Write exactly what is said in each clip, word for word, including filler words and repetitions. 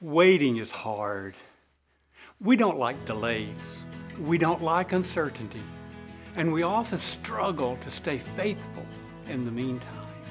Waiting is hard. We don't like delays. We don't like uncertainty. And we often struggle to stay faithful in the meantime.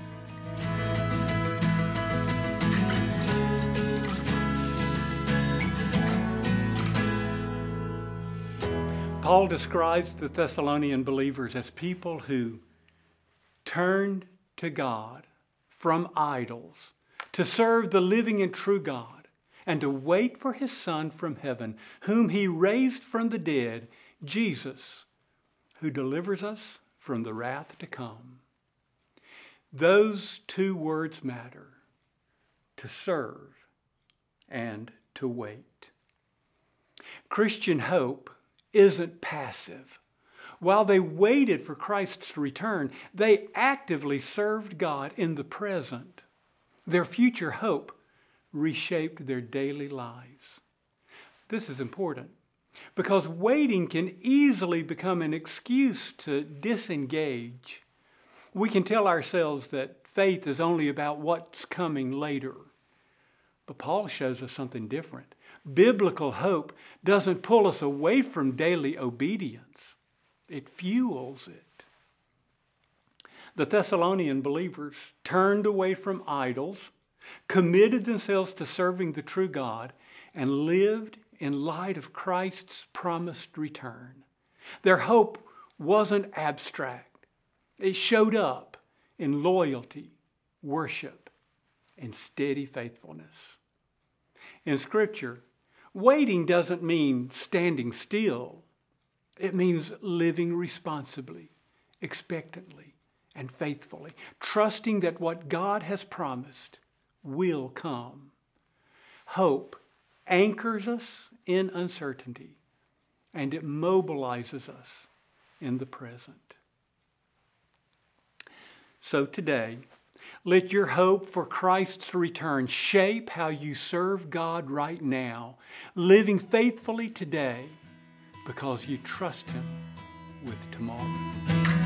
Paul describes the Thessalonian believers as people who turned to God from idols to serve the living and true God and to wait for his Son from heaven, whom he raised from the dead, Jesus, who delivers us from the wrath to come. Those two words matter: to serve and to wait. Christian hope isn't passive. While they waited for Christ's return, they actively served God in the present. Their future hope reshaped their daily lives. This is important because waiting can easily become an excuse to disengage. We can tell ourselves that faith is only about what's coming later. But Paul shows us something different. Biblical hope doesn't pull us away from daily obedience. It fuels it. The Thessalonian believers turned away from idols, committed themselves to serving the true God, and lived in light of Christ's promised return. Their hope wasn't abstract. It showed up in loyalty, worship, and steady faithfulness. In Scripture, waiting doesn't mean standing still. It means living responsibly, expectantly, and faithfully, trusting that what God has promised will come. Hope anchors us in uncertainty, and it mobilizes us in the present. So today, let your hope for Christ's return shape how you serve God right now, living faithfully today because you trust Him with tomorrow.